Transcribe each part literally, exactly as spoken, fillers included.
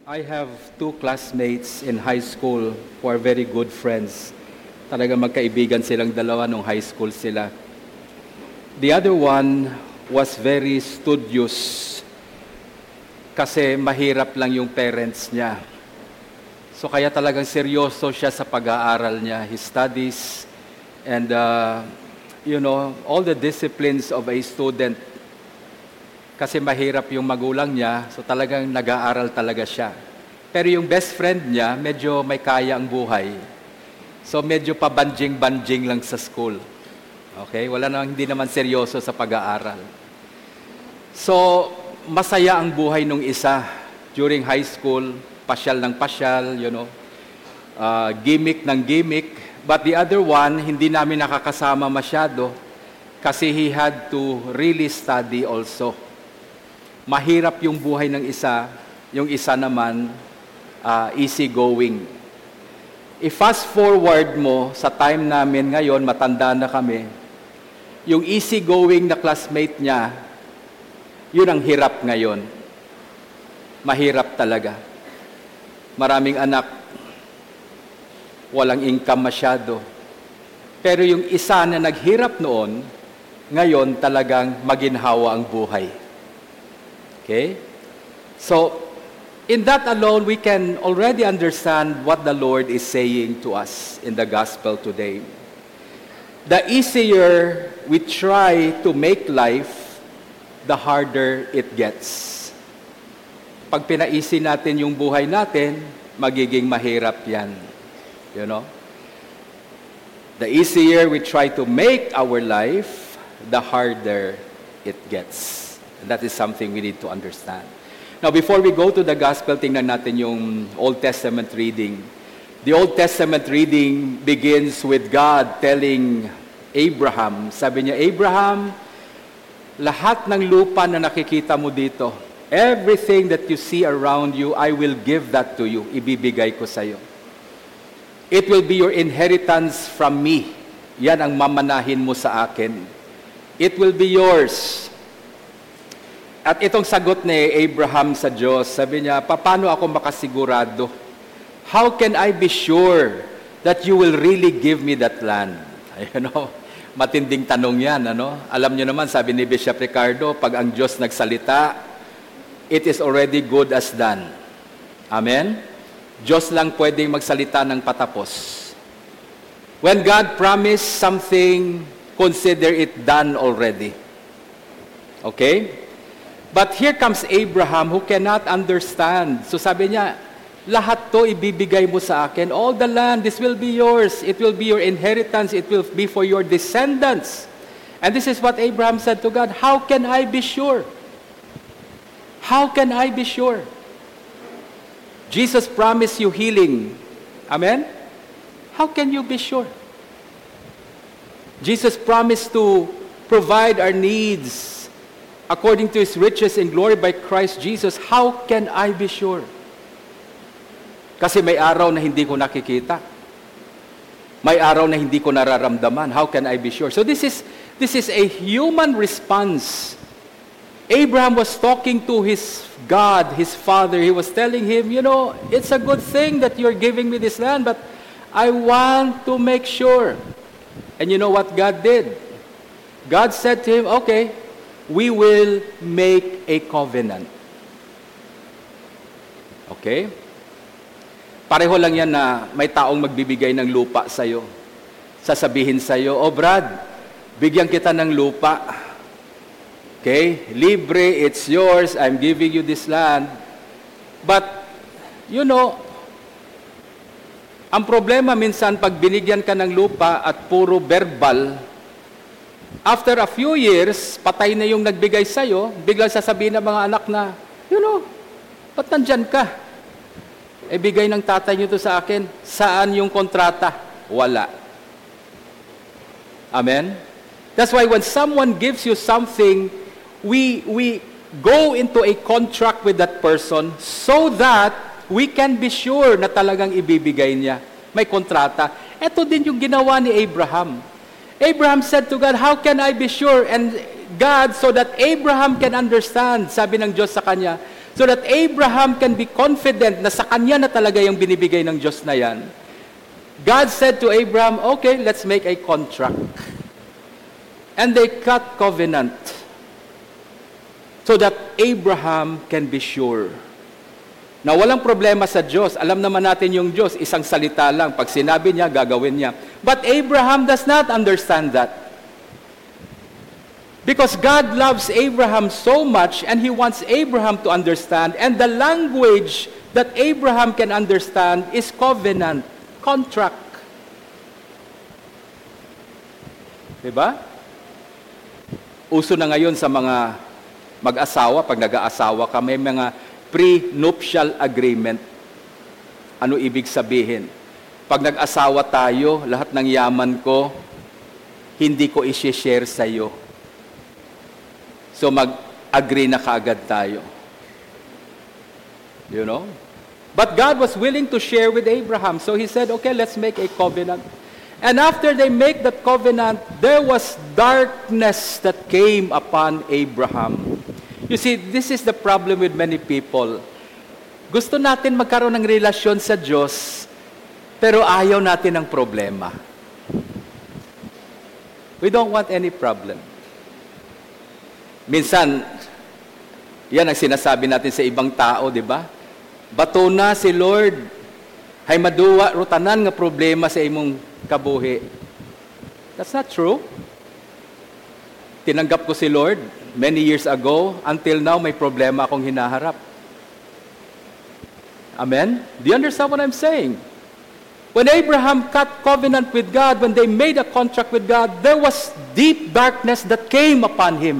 I have two classmates in high school who are very good friends. Talaga magkaibigan silang dalawa nung high school sila. The other one was very studious kasi mahirap lang yung parents niya. So kaya talagang seryoso siya sa pag-aaral niya. He studies and uh, you know, all the disciplines of a student. Kasi mahirap yung magulang niya, so talagang nag-aaral talaga siya. Pero yung best friend niya, medyo may kaya ang buhay. So medyo pabanjing-banjing lang sa school. Okay? Wala na, hindi naman seryoso sa pag-aaral. So, masaya ang buhay nung isa. During high school, pasyal ng pasyal, you know, uh, gimmick ng gimmick. But the other one, hindi namin nakakasama masyado kasi he had to really study also. Mahirap yung buhay ng isa, yung isa naman, uh, easy going. I-fast forward mo sa time namin ngayon, matanda na kami, yung easy going na classmate niya, yun ang hirap ngayon. Mahirap talaga. Maraming anak, walang income masyado. Pero yung isa na naghirap noon, ngayon talagang maginhawa ang buhay. Okay? So, in that alone, we can already understand what the Lord is saying to us in the gospel today. The easier we try to make life, the harder it gets. Pag pinaisi natin yung buhay natin, magiging mahirap yan. You know? The easier we try to make our life, the harder it gets. And that is something we need to understand. Now, before we go to the gospel, tingnan natin yung Old Testament reading. The Old Testament reading begins with God telling Abraham, sabi niya, Abraham, lahat ng lupa na nakikita mo dito, everything that you see around you, I will give that to you. Ibibigay ko sa iyo. It will be your inheritance from me. Yan ang mamanahin mo sa akin. It will be yours. At itong sagot ni Abraham sa Diyos, sabi niya, paano ako makasigurado? How can I be sure that you will really give me that land? Ayun, no? Matinding tanong yan. Ano? Alam niyo naman, sabi ni Bishop Ricardo, pag ang Diyos nagsalita, it is already good as done. Amen? Diyos lang pwedeng magsalita ng patapos. When God promised something, consider it done already. Okay? But here comes Abraham who cannot understand. So sabi niya, lahat to ibibigay mo sa akin. All the land, this will be yours. It will be your inheritance. It will be for your descendants. And this is what Abraham said to God, how can I be sure? How can I be sure? Jesus promised you healing. Amen? How can you be sure? Jesus promised to provide our needs according to His riches in glory by Christ Jesus. How can I be sure? Kasi may araw na hindi ko nakikita. May araw na hindi ko nararamdaman. How can I be sure? So this is this is a human response. Abraham was talking to his God, his father. He was telling him, you know, it's a good thing that you're giving me this land, but I want to make sure. And you know what God did? God said to him, okay, we will make a covenant. Okay? Pareho lang yan na may taong magbibigay ng lupa sa'yo. Sasabihin sa'yo, oh Brad, bigyan kita ng lupa. Okay? Libre, it's yours, I'm giving you this land. But, you know, ang problema minsan pag binigyan ka ng lupa at puro verbal, after a few years, patay na yung nagbigay sa'yo, biglang sasabihin ng mga anak na, you know, ba't nandyan ka? E bigay ng tatay niyo to sa akin. Saan yung kontrata? Wala. Amen? That's why when someone gives you something, we, we go into a contract with that person so that we can be sure na talagang ibibigay niya. May kontrata. Ito din yung ginawa ni Abraham. Abraham said to God, how can I be sure? And God, so that Abraham can understand, sabi ng Diyos sa kanya, so that Abraham can be confident na sa kanya na talaga yung binibigay ng Diyos na yan, God said to Abraham, okay, let's make a contract. And they cut covenant so that Abraham can be sure. Na walang problema sa Diyos. Alam naman natin yung Diyos, isang salita lang. Pag sinabi niya, gagawin niya. But Abraham does not understand that. Because God loves Abraham so much and He wants Abraham to understand. And the language that Abraham can understand is covenant, contract. Diba? Uso na ngayon sa mga mag-asawa, pag nag-aasawa ka, may mga pre-nuptial agreement. Ano ibig sabihin? Pag nag-asawa tayo, lahat ng yaman ko, hindi ko i-share sa iyo. So mag-agree na kaagad tayo. You know? But God was willing to share with Abraham. So He said, okay, let's make a covenant. And after they make that covenant, there was darkness that came upon Abraham. You see, this is the problem with many people. Gusto natin magkaroon ng relasyon sa Diyos, pero ayaw natin ng problema. We don't want any problem. Minsan, yan ang sinasabi natin sa ibang tao, di ba? Bato na si Lord, hay maduwa, rutanan nga problema sa imong kabuhi. That's not true. Tinanggap ko si Lord many years ago, until now, may problema akong hinaharap. Amen? Do you understand what I'm saying? When Abraham cut covenant with God, when they made a contract with God, there was deep darkness that came upon him.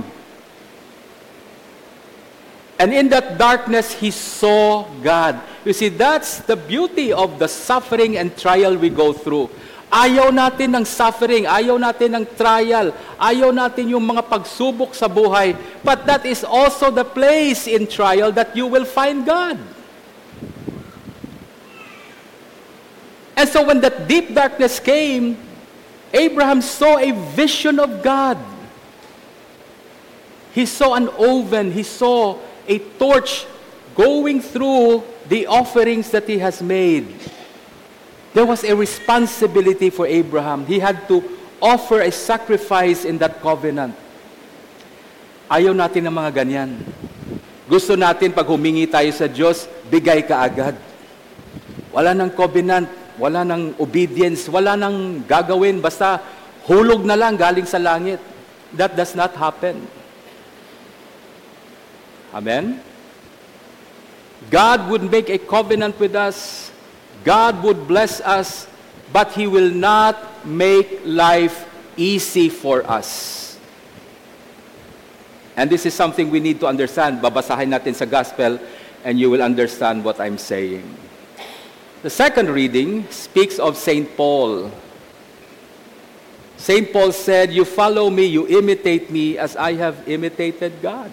And in that darkness, he saw God. You see, that's the beauty of the suffering and trial we go through. Ayaw natin ng suffering, ayaw natin ng trial, ayaw natin yung mga pagsubok sa buhay. But that is also the place in trial that you will find God. And so when that deep darkness came, Abraham saw a vision of God. He saw an oven, he saw a torch going through the offerings that he has made. There was a responsibility for Abraham. He had to offer a sacrifice in that covenant. Ayaw natin ng mga ganyan. Gusto natin pag humingi tayo sa Diyos, bigay ka agad. Wala nang covenant, wala nang obedience, wala nang gagawin, basta hulog na lang galing sa langit. That does not happen. Amen? God would make a covenant with us. God would bless us, but He will not make life easy for us. And this is something we need to understand. Babasahin natin sa Gospel, and you will understand what I'm saying. The second reading speaks of Saint Paul. Saint Paul said, "You follow me, you imitate me, as I have imitated God."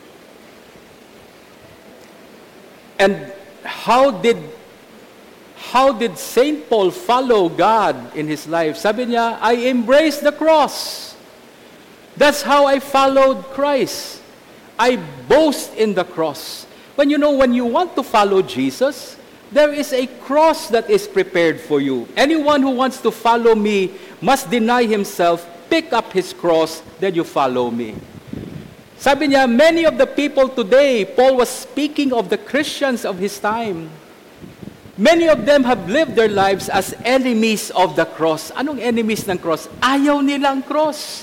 And how did How did Saint Paul follow God in his life? Sabi niya, I embraced the cross. That's how I followed Christ. I boast in the cross. When you know, when you want to follow Jesus, there is a cross that is prepared for you. Anyone who wants to follow me must deny himself, pick up his cross, then you follow me. Sabi niya, many of the people today, Paul was speaking of the Christians of his time. Many of them have lived their lives as enemies of the cross. Anong enemies ng cross? Ayaw nilang cross.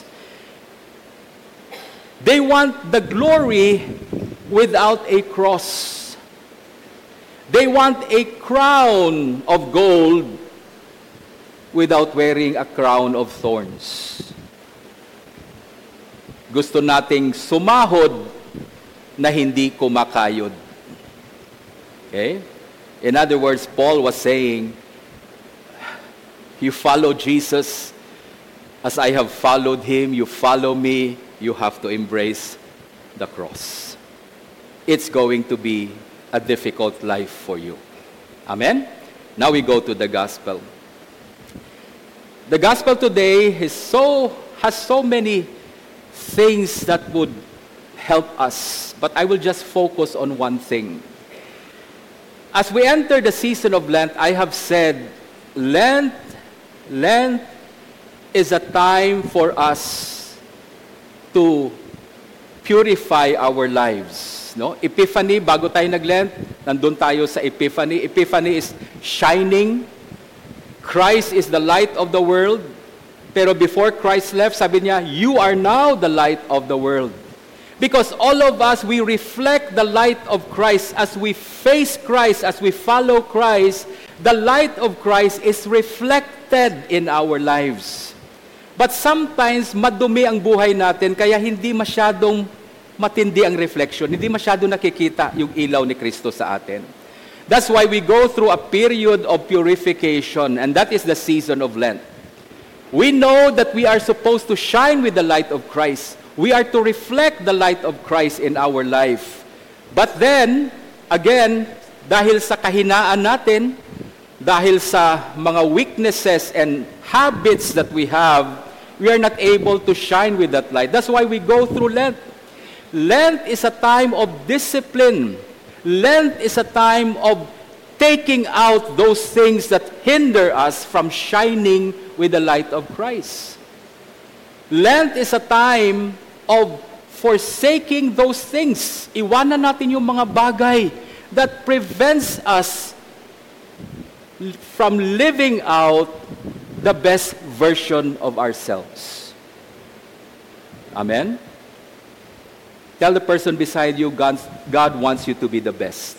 They want the glory without a cross. They want a crown of gold without wearing a crown of thorns. Gusto nating sumahod na hindi kumakayod. Okay? In other words, Paul was saying, you follow Jesus as I have followed Him, you follow me, you have to embrace the cross. It's going to be a difficult life for you. Amen? Now we go to the gospel. The gospel today is so has so many things that would help us, but I will just focus on one thing. As we enter the season of Lent, I have said, Lent, Lent is a time for us to purify our lives. No? Epiphany, bago tayo nag-Lent, nandun tayo sa Epiphany. Epiphany is shining. Christ is the light of the world. Pero before Christ left, sabi niya, you are now the light of the world. Because all of us, we reflect the light of Christ. As we face Christ, as we follow Christ, the light of Christ is reflected in our lives. But sometimes, madumi ang buhay natin, kaya hindi masyadong matindi ang reflection. Hindi masyadong nakikita yung ilaw ni Kristo sa atin. That's why we go through a period of purification, and that is the season of Lent. We know that we are supposed to shine with the light of Christ. We are to reflect the light of Christ in our life. But then, again, dahil sa kahinaan natin, dahil sa mga weaknesses and habits that we have, we are not able to shine with that light. That's why we go through Lent. Lent is a time of discipline. Lent is a time of taking out those things that hinder us from shining with the light of Christ. Lent is a time of forsaking those things. Iwanan natin yung mga bagay that prevents us from living out the best version of ourselves. Amen? Tell the person beside you, God, God wants you to be the best.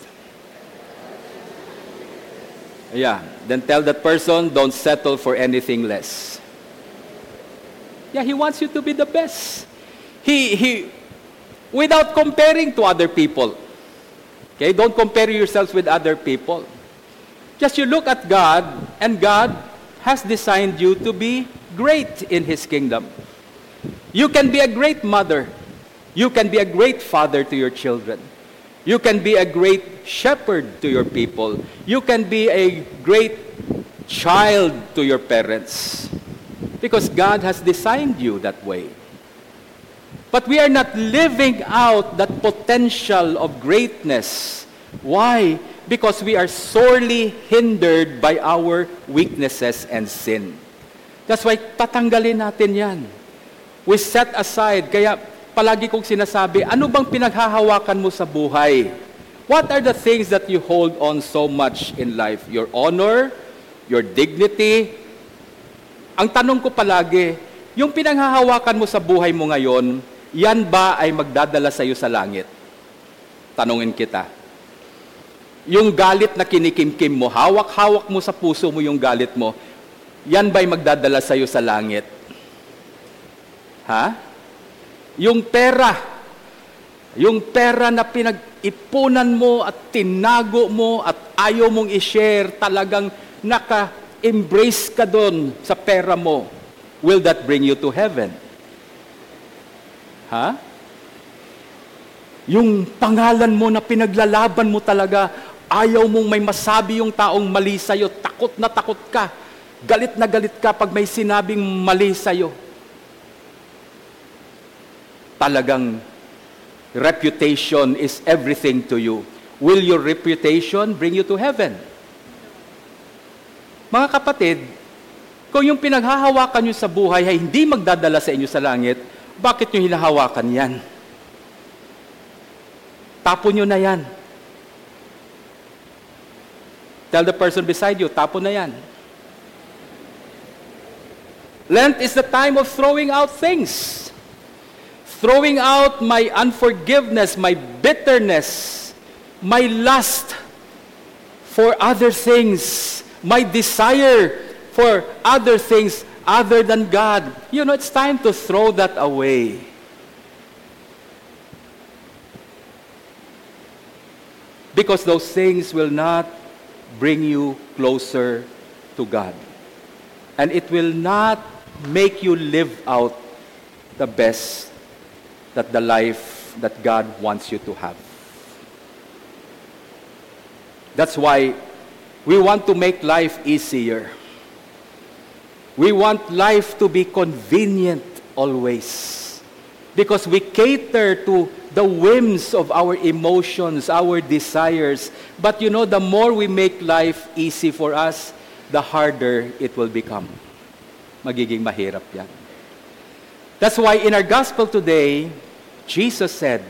Yeah, then tell that person, don't settle for anything less. Yeah, He wants you to be the best. He, he, without comparing to other people. Okay, don't compare yourselves with other people. Just you look at God, and God has designed you to be great in His kingdom. You can be a great mother. You can be a great father to your children. You can be a great shepherd to your people. You can be a great child to your parents. Because God has designed you that way. But we are not living out that potential of greatness. Why? Because we are sorely hindered by our weaknesses and sin. That's why tatanggalin natin yan. We set aside. Kaya palagi kong sinasabi, ano bang pinaghahawakan mo sa buhay? What are the things that you hold on so much in life? Your honor, your dignity. Ang tanong ko palagi, yung pinaghahawakan mo sa buhay mo ngayon, yan ba ay magdadala sa iyo sa langit? Tanungin kita. Yung galit na kinikimkim mo, hawak-hawak mo sa puso mo yung galit mo, yan ba ay magdadala sa iyo sa langit? Ha? Yung pera, yung pera na pinag-ipunan mo at tinago mo at ayaw mong i-share, talagang naka-embrace ka doon sa pera mo, will that bring you to heaven? Ha? Yung pangalan mo na pinaglalaban mo talaga, ayaw mong may masabi yung taong mali sa'yo, takot na takot ka, galit na galit ka pag may sinabing mali sa'yo. Talagang reputation is everything to you. Will your reputation bring you to heaven? Mga kapatid, kung yung pinaghahawakan nyo sa buhay ay hindi magdadala sa inyo sa langit, bakit nyo hinahawakan yan? Tapon nyo na yan. Tell the person beside you, tapon na yan. Lent is the time of throwing out things. Throwing out my unforgiveness, my bitterness, my lust for other things, my desire for other things other than God. You know, it's time to throw that away. Because those things will not bring you closer to God. And it will not make you live out the best that the life that God wants you to have. That's why we want to make life easier. We want life to be convenient always. because we cater to the whims of our emotions, our desires. But you know, the more we make life easy for us, the harder it will become. Magiging mahirap yan. That's why in our gospel today, Jesus said,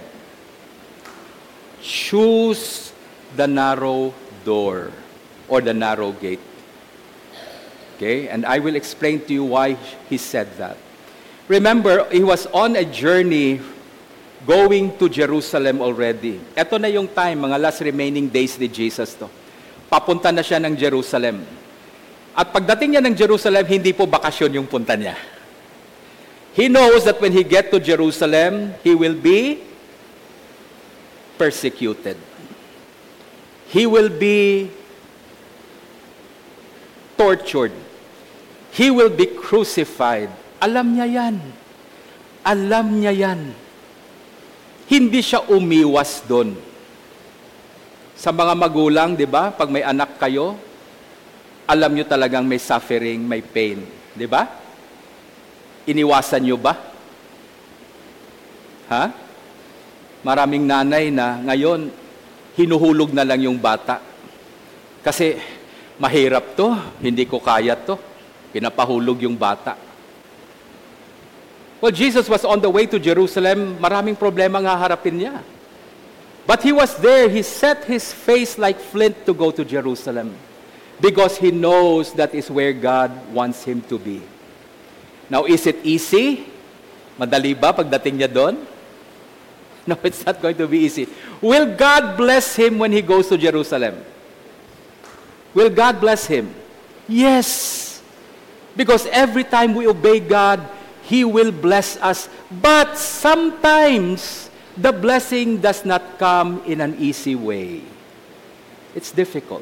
choose the narrow door or the narrow gate. Okay? And I will explain to you why he said that. Remember, he was on a journey going to Jerusalem already. Ito na yung time, mga last remaining days ni Jesus to. Papunta na siya ng Jerusalem. At pagdating niya ng Jerusalem, hindi po bakasyon yung punta niya. He knows that when he get to Jerusalem, he will be persecuted. He will be tortured. He will be crucified. Alam niya yan. Alam niya yan. Hindi siya umiwas doon. Sa mga magulang, di ba? Pag may anak kayo, alam niyo talagang may suffering, may pain. Di ba? Iniwasan niyo ba? Ha? Maraming nanay na ngayon, hinuhulog na lang yung bata. Kasi mahirap to, hindi ko kaya to. Pinapahulog yung bata. Well, Jesus was on the way to Jerusalem. Maraming problema nga harapin niya. But he was there. He set his face like flint to go to Jerusalem because he knows that is where God wants him to be. Now, is it easy? Madali ba pagdating niya doon? No, it's not going to be easy. Will God bless him when he goes to Jerusalem? Will God bless him? Yes. Because every time we obey God, He will bless us. But sometimes, the blessing does not come in an easy way. It's difficult.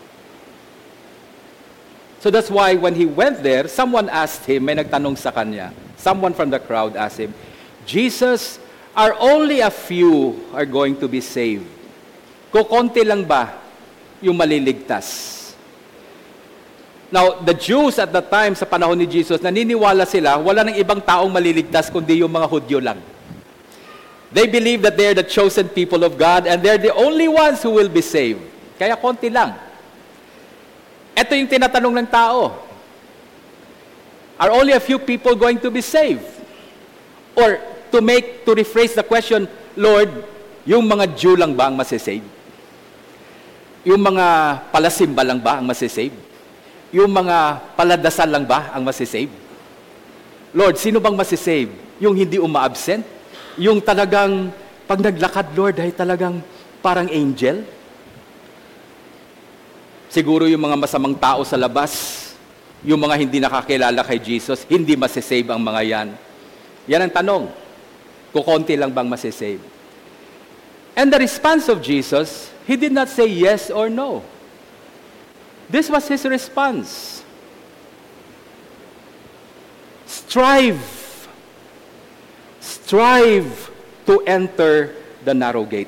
So that's why when he went there, someone asked him, may nagtanong sa kanya, someone from the crowd asked him, Jesus, are only a few are going to be saved? Kukonti lang ba yung maliligtas? Now, the Jews at the time, sa panahon ni Jesus, naniniwala sila, wala nang ibang taong maliligtas kundi yung mga Hudyo lang. They believe that they're the chosen people of God and they're the only ones who will be saved. Kaya konti lang. Ito yung tinatanong ng tao. Are only a few people going to be saved? Or to make, to rephrase the question, Lord, yung mga Jew lang ba ang masisave? Yung mga palasimba lang ba ang masisave? Yung mga paladasal lang ba ang masisave? Lord, sino bang masisave? Yung hindi uma-absent? Yung talagang, pag naglakad, Lord, ay talagang parang angel? Siguro yung mga masamang tao sa labas, yung mga hindi nakakilala kay Jesus, hindi masisave ang mga yan. Yan ang tanong. Kukonti lang bang masisave? And the response of Jesus, He did not say yes or no. This was His response. Strive. Strive to enter the narrow gate.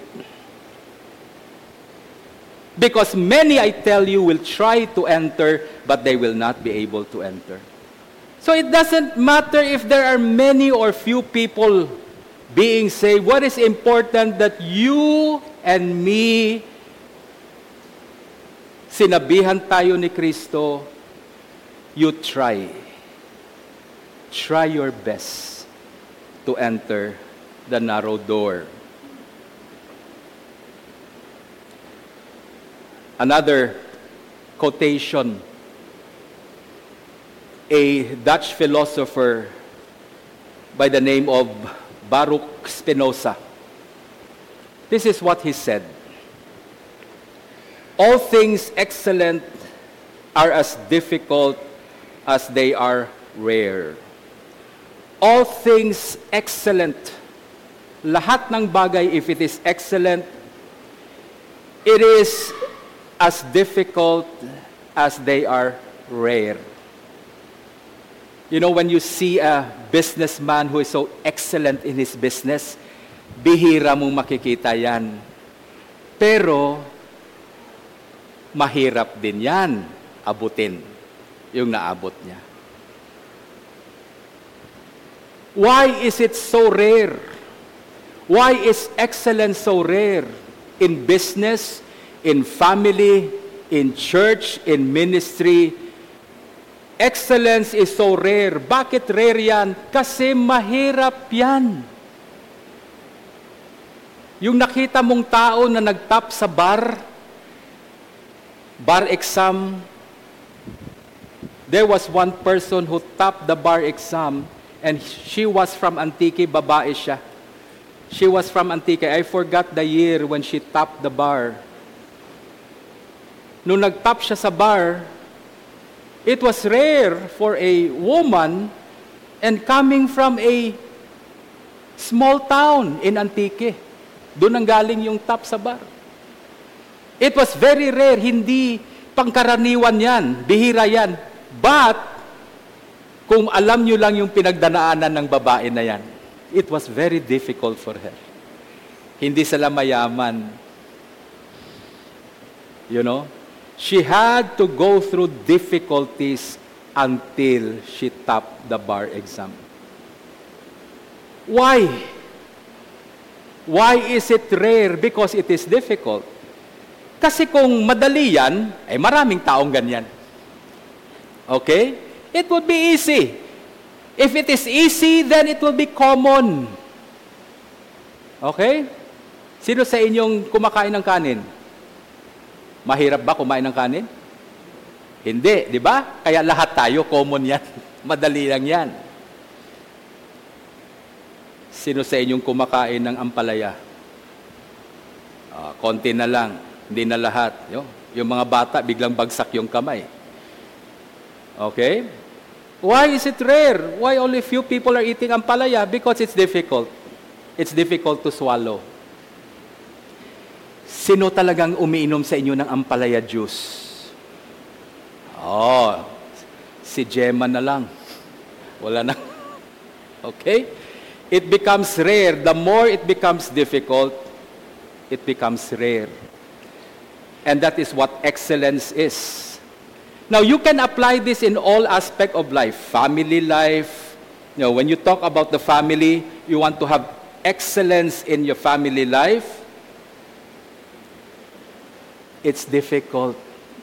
Because many, I tell you, will try to enter, but they will not be able to enter. So it doesn't matter if there are many or few people being saved. What is important that you and me, sinabihan tayo ni Kristo, you try. Try your best to enter the narrow door. Another quotation, a Dutch philosopher by the name of Baruch Spinoza. This is what he said. All things excellent are as difficult as they are rare. All things excellent, lahat ng bagay, if it is excellent, it is as difficult as they are rare. You know, when you see a businessman who is so excellent in his business, bihira mong makikita yan. Pero, mahirap din yan abutin yung naabot niya. Why is it so rare? Why is excellence so rare in business, in family, in church, in ministry? Excellence is so rare. Bakit rare yan? Kasi mahirap yan. Yung nakita mong tao na nagtap sa bar, bar exam, there was one person who topped the bar exam, and she was from Antique, babae siya. She was from Antique. I forgot the year when she topped the bar. Nung nag-top siya sa bar, it was rare for a woman and coming from a small town in Antique. Doon ang galing yung top sa bar. It was very rare, hindi pangkaraniwan yan, bihira yan. But, kung alam nyo lang yung pinagdanaanan ng babae na yan, it was very difficult for her. Hindi sila mayaman. You know? She had to go through difficulties until she topped the bar exam. Why? Why is it rare? Because it is difficult. Kasi kung madali yan, ay maraming taong ganyan. Okay? It would be easy. If it is easy, then it will be common. Okay? Sino sa inyong kumakain ng kanin? Mahirap ba kumain ng kanin? Hindi, di ba? Kaya lahat tayo, common yan. Madali lang yan. Sino sa inyong kumakain ng ampalaya? Uh, konti na lang, hindi na lahat. Yung, yung mga bata, biglang bagsak yung kamay. Okay? Why is it rare? Why only few people are eating ampalaya? Because it's difficult. It's difficult to swallow. Sino talagang umiinom sa inyo ng ampalaya juice? Oh, si Gemma na lang. Wala na. Okay? It becomes rare. The more it becomes difficult, it becomes rare. And that is what excellence is. Now, you can apply this in all aspects of life. Family life. You know, when you talk about the family, you want to have excellence in your family life. It's difficult.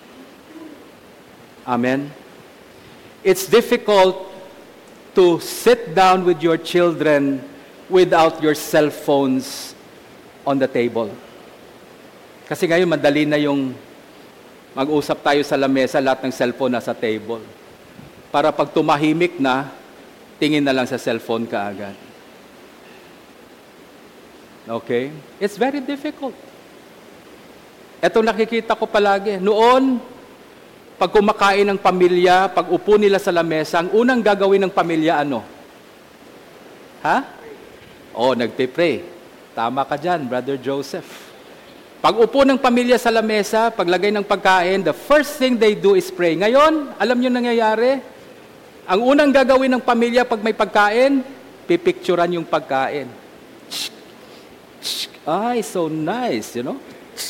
Amen? It's difficult to sit down with your children without your cell phones on the table. Kasi ngayon, madali na yung mag-usap tayo sa lamesa, lahat ng cellphone nasa table. Para pag tumahimik na, tingin na lang sa cellphone ka agad. Okay? It's very difficult. Ito nakikita ko palagi. Noon, pag kumakain ng pamilya, pag upo nila sa lamesa, ang unang gagawin ng pamilya, ano? Ha? Oh, nagpe-pray. Tama ka dyan, Brother Joseph. Pag upo ng pamilya sa lamesa, paglagay ng pagkain, the first thing they do is pray. Ngayon, alam nyo nangyayari? Ang unang gagawin ng pamilya pag may pagkain, pipicturan yung pagkain. Ay, so nice, you know?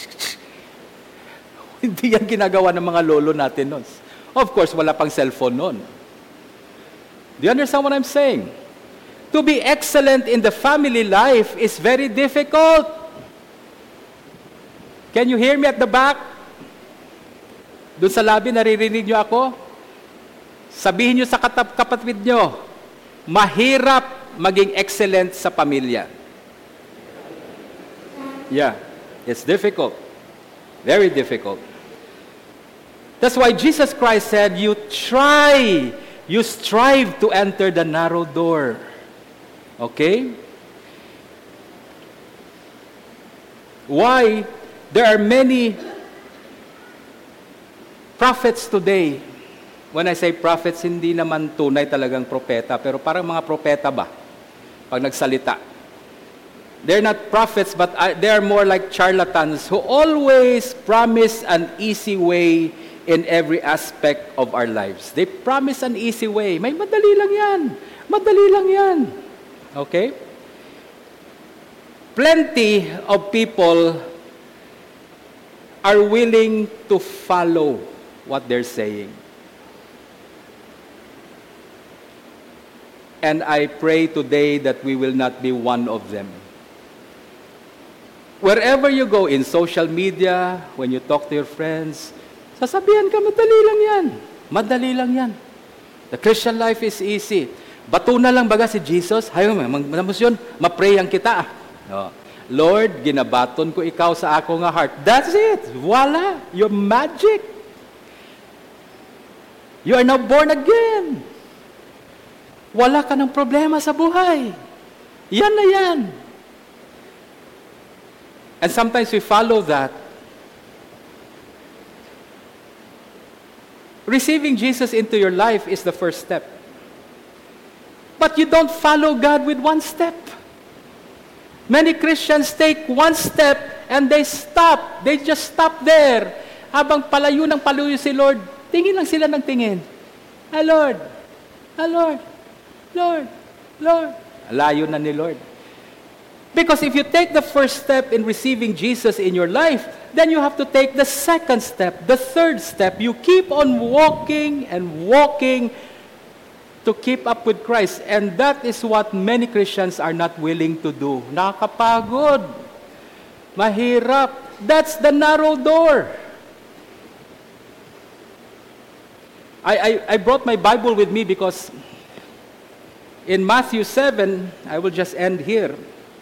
Hindi yan ginagawa ng mga lolo natin noon. Of course, wala pang cellphone noon. Do you understand what I'm saying? To be excellent in the family life is very difficult. Can you hear me at the back? Doon sa labi, naririnig nyo ako? Sabihin nyo sa katap- kapatid nyo, mahirap maging excellent sa pamilya. Yeah, it's difficult. Very difficult. That's why Jesus Christ said, you try, you strive to enter the narrow door. Okay? Why? There are many prophets today. When I say prophets, hindi naman tunay talagang propeta, pero parang mga propeta ba? Pag nagsalita. They're not prophets, but they're more like charlatans who always promise an easy way in every aspect of our lives. They promise an easy way. May madali lang yan. Madali lang yan. Okay? Plenty of people are willing to follow what they're saying. And I pray today that we will not be one of them. Wherever you go, in social media, when you talk to your friends, sasabihan ka, madali lang yan. Madali lang yan. The Christian life is easy. Bato na lang baga si Jesus, hayo mo, yun, maprayang kita. Oh. Lord, ginabaton ko ikaw sa ako nga heart. That's it. Voila. You're magic. You are now born again. Wala ka ng problema sa buhay. Yan na yan. And sometimes we follow that. Receiving Jesus into your life is the first step. But you don't follow God with one step. Many Christians take one step and they stop. They just stop there. Habang palayo ng palayo si Lord, tingin lang sila ng tingin. Ah, Lord, ah, Lord, Lord, Lord. Layo na ni Lord. Because if you take the first step in receiving Jesus in your life, then you have to take the second step, the third step. You keep on walking and walking to keep up with Christ. And that is what many Christians are not willing to do. Nakakapagod. Mahirap. That's the narrow door. I, I, I brought my Bible with me because in Matthew seven, I will just end here.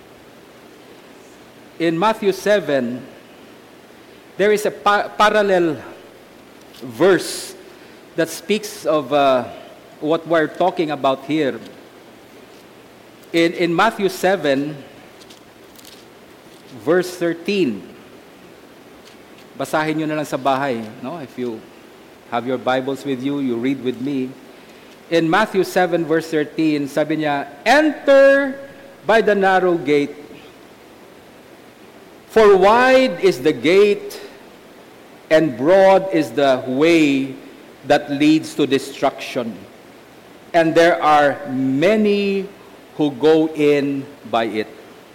In Matthew seven, there is a pa- parallel verse that speaks of uh, what we're talking about here. In, in Matthew seven, verse thirteen. Basahin nyo na lang sa bahay. No? If you have your Bibles with you, you read with me. In Matthew seven, verse thirteen, sabi niya, enter by the narrow gate. For wide is the gate, and broad is the way that leads to destruction. And there are many who go in by it.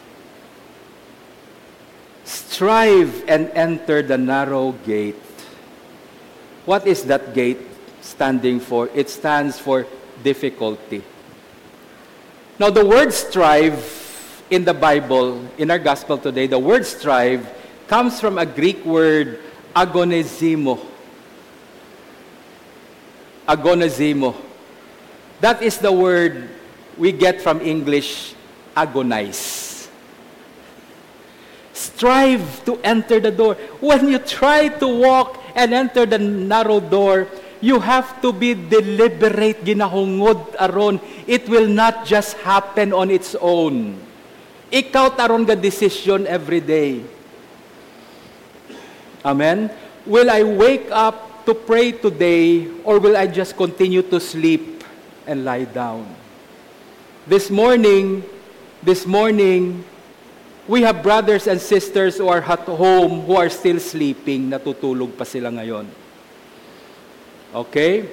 Strive and enter the narrow gate. What is that gate standing for? It stands for difficulty. Now, the word strive in the Bible, in our gospel today, the word strive comes from a Greek word, agonizimo. Agonizimo. That is the word we get from English, agonize. Strive to enter the door. When you try to walk and enter the narrow door, you have to be deliberate, ginahungod aron. It will not just happen on its own. Ikaw taron ga decision every day. Amen? Will I wake up to pray today, or will I just continue to sleep and lie down? This morning, this morning, we have brothers and sisters who are at home who are still sleeping. Natutulog pa sila ngayon. Okay?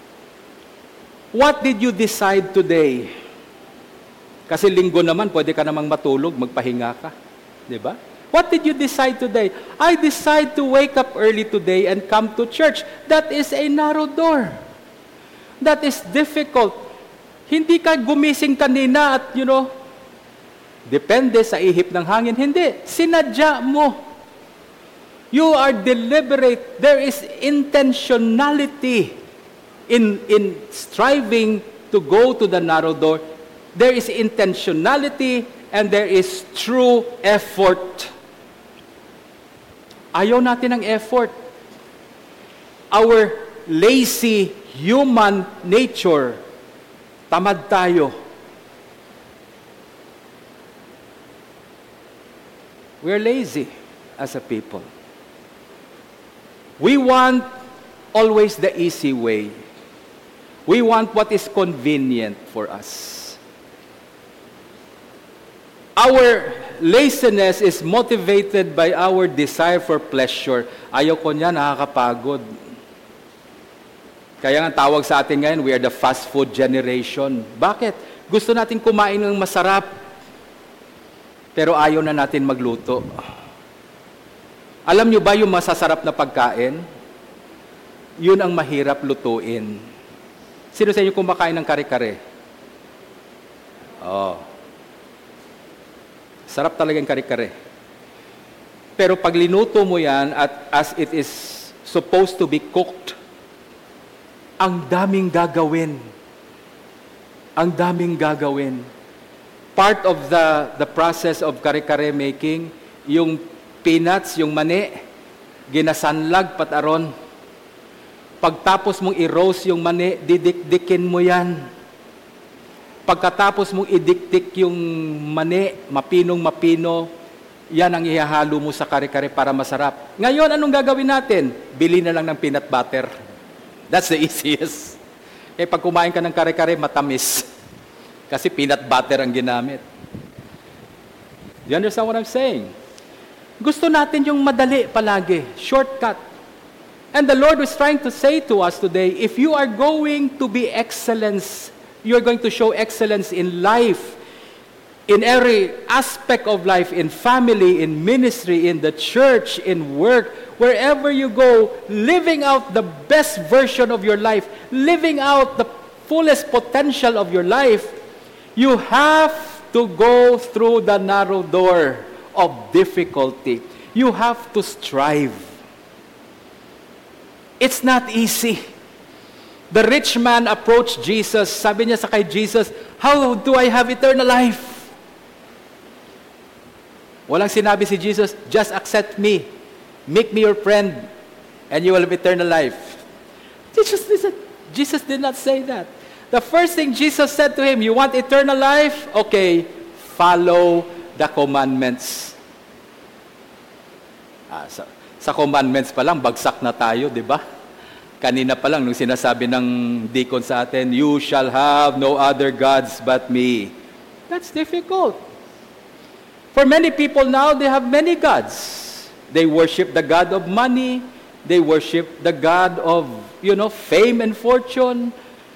What did you decide today? Kasi linggo naman, pwede ka namang matulog, magpahinga ka. Diba? What did you decide today? I decide to wake up early today and come to church. That is a narrow door. That is difficult. Hindi ka gumising kanina at, you know, depende sa ihip ng hangin. Hindi. Sinadya mo. You are deliberate. There is intentionality in, in striving to go to the narrow door. There is intentionality and there is true effort. Ayaw natin ng effort. Our lazy human nature, tamad tayo. We're lazy as a people. We want always the easy way. We want what is convenient for us. Our laziness is motivated by our desire for pleasure. Ayaw ko niya, nakakapagod. Kaya nga tawag sa atin ngayon, we are the fast food generation. Bakit? Gusto natin kumain ng masarap, pero ayaw na natin magluto. Alam nyo ba yung masasarap na pagkain? Yun ang mahirap lutuin. Sino sa inyo kumakain ng kare-kare? Oh. Sarap talagang kare-kare. Pero pag linuto mo yan at as it is supposed to be cooked, ang daming gagawin. Ang daming gagawin. Part of the the process of kare-kare making, yung peanuts, yung mani, ginasanlag pataron. Pagtapos mong i-roast yung mani, didikdikin mo yan. Pagkatapos mong idikdik yung mani, mapinong-mapino, yan ang ihahalo mo sa kare-kare para masarap. Ngayon, anong gagawin natin? Bili na lang ng peanut butter. That's the easiest. Eh, pag kumain ka ng kare-kare, matamis. Kasi peanut butter ang ginamit. You understand what I'm saying? Gusto natin yung madali palagi, shortcut. And the Lord was trying to say to us today, if you are going to be excellence, you're going to show excellence in life, in every aspect of life, in family, in ministry, in the church, in work, wherever you go, living out the best version of your life, living out the fullest potential of your life, you have to go through the narrow door of difficulty. You have to strive. It's not easy. The rich man approached Jesus. Sabi niya sa kay Jesus, how do I have eternal life? Walang sinabi si Jesus, just accept me. Make me your friend, and you will have eternal life. Jesus, Jesus did not say that. The first thing Jesus said to him, you want eternal life? Okay, follow the commandments. Ah, sa, sa commandments pa lang, bagsak na tayo, di ba? Kanina pa lang, nung sinasabi ng deacon sa atin, you shall have no other gods but me. That's difficult. For many people now, they have many gods. They worship the God of money. They worship the God of, you know, fame and fortune.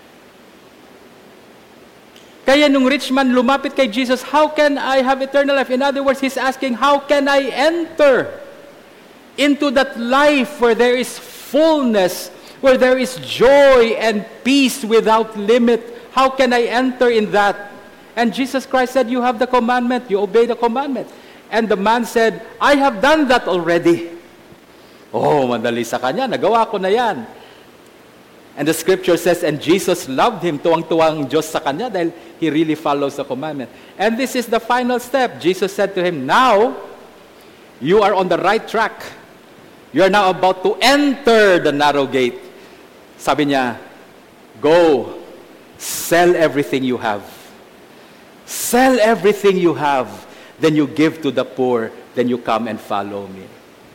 Kaya nung rich man lumapit kay Jesus, how can I have eternal life? In other words, he's asking, how can I enter into that life where there is fullness, where there is joy and peace without limit? How can I enter in that? And Jesus Christ said, you have the commandment, you obey the commandment. And the man said, I have done that already. Oh, madali sa kanya, nagawa ko na yan. And the scripture says, and Jesus loved him, tuwang-tuwang Diyos sa kanya dahil he really follows the commandment. And this is the final step. Jesus said to him, now, you are on the right track. You are now about to enter the narrow gate. Sabi niya, go, sell everything you have. Sell everything you have. Then you give to the poor. Then you come and follow me.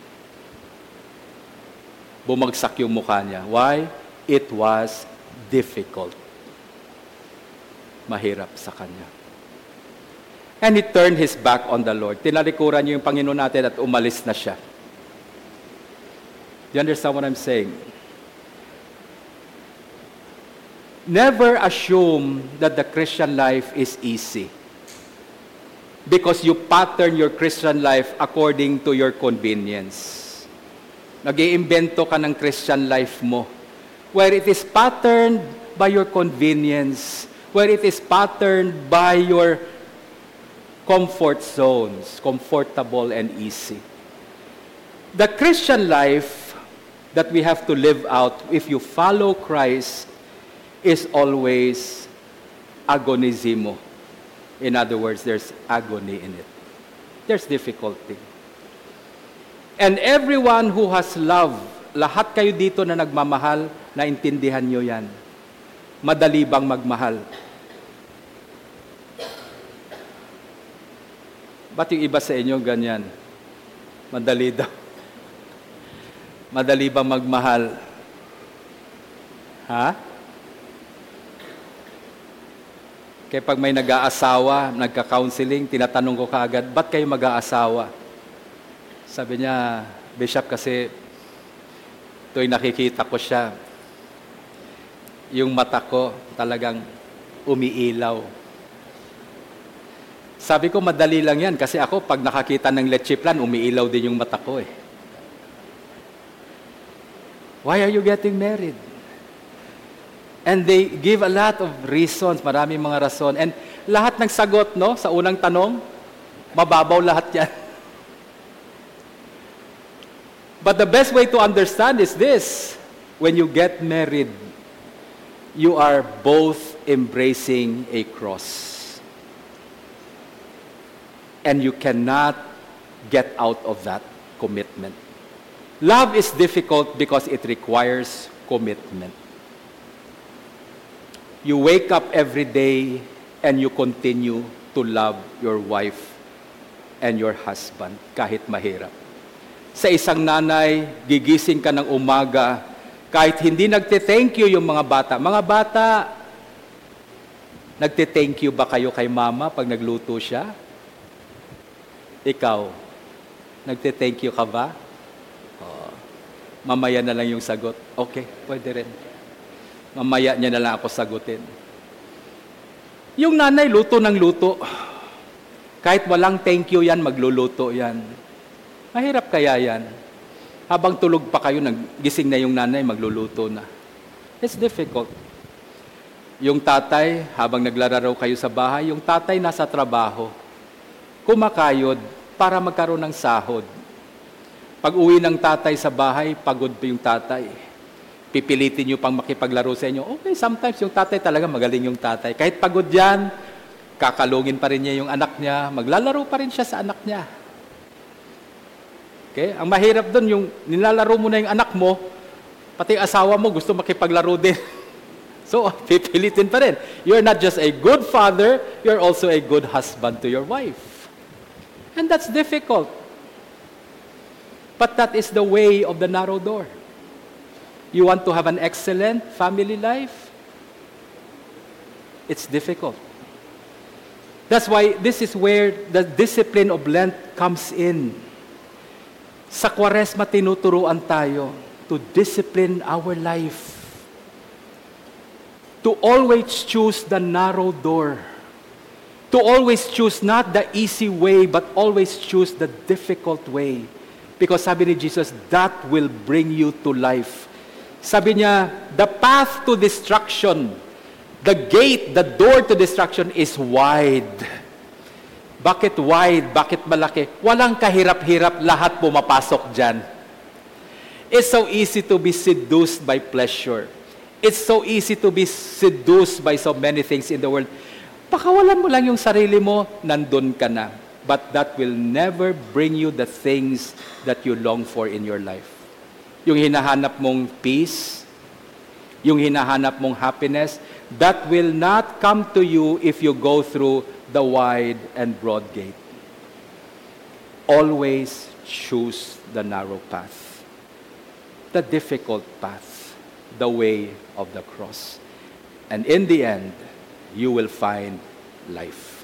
Bumagsak yung mukha niya. Why? It was difficult. Mahirap sa kanya. And he turned his back on the Lord. Tinalikuran niya yung Panginoon natin at umalis na siya. Do you understand what I'm saying? Never assume that the Christian life is easy. Because you pattern your Christian life according to your convenience. Nag-iimbento ka ng Christian life mo. Where it is patterned by your convenience. Where it is patterned by your comfort zones. Comfortable and easy. The Christian life that we have to live out if you follow Christ is always agonismo. In other words, there's agony in it. There's difficulty. And everyone who has love, lahat kayo dito na nagmamahal, naintindihan nyo yan. Madali bang magmahal? Ba't yung iba sa inyo ganyan? Madali daw. Madali bang magmahal? Ha? Kaya pag may nag-aasawa, nagka-counseling, tinatanong ko kaagad, ba't kayo mag-aasawa? Sabi niya, Bishop, kasi ito'y nakikita ko siya. Yung mata ko talagang umiilaw. Sabi ko, madali lang yan. Kasi ako, pag nakakita ng leche plan, umiilaw din yung mata ko eh. Why are you getting married? And they give a lot of reasons, maraming mga rason. And lahat ng sagot, no, sa unang tanong, mababaw lahat yan. But the best way to understand is this. When you get married, you are both embracing a cross. And you cannot get out of that commitment. Love is difficult because it requires commitment. You wake up every day and you continue to love your wife and your husband kahit mahirap. Sa isang nanay, gigising ka ng umaga, kahit hindi nagte-thank you yung mga bata. Mga bata, nagte-thank you ba kayo kay mama pag nagluto siya? Ikaw, nagte-thank you ka ba? Oh, mamaya na lang yung sagot. Okay, pwede rin. Mamaya niya na lang ako sagutin. Yung nanay, luto ng luto. Kahit walang thank you yan, magluluto yan. Mahirap kaya yan. Habang tulog pa kayo, nagising na yung nanay, magluluto na. It's difficult. Yung tatay, habang naglalaro kayo sa bahay, yung tatay nasa trabaho. Kumakayod para magkaroon ng sahod. Pag uwi ng tatay sa bahay, pagod pa yung tatay. Pipilitin nyo pang makipaglaro sa inyo. Okay, sometimes yung tatay talaga magaling yung tatay. Kahit pagod yan, kakalungin pa rin niya yung anak niya, maglalaro pa rin siya sa anak niya. Okay? Ang mahirap doon, yung nilalaro mo na yung anak mo, pati yung asawa mo gusto makipaglaro din. So, pipilitin pa rin. You're not just a good father, you're also a good husband to your wife. And that's difficult. But that is the way of the narrow door. You want to have an excellent family life? It's difficult. That's why this is where the discipline of Lent comes in. Sa Kwaresma, tinuturuan tayo to discipline our life. To always choose the narrow door. To always choose not the easy way, but always choose the difficult way. Because sabi ni Jesus, that will bring you to life. Sabi niya, the path to destruction, the gate, the door to destruction is wide. Bakit wide? Bakit malaki? Walang kahirap-hirap, lahat pumapasok dyan. It's so easy to be seduced by pleasure. It's so easy to be seduced by so many things in the world. Pakawalan mo lang yung sarili mo, nandun ka na. But that will never bring you the things that you long for in your life. Yung hinahanap mong peace, yung hinahanap mong happiness, that will not come to you if you go through the wide and broad gate. Always choose the narrow path, the difficult path, the way of the cross. And in the end, you will find life.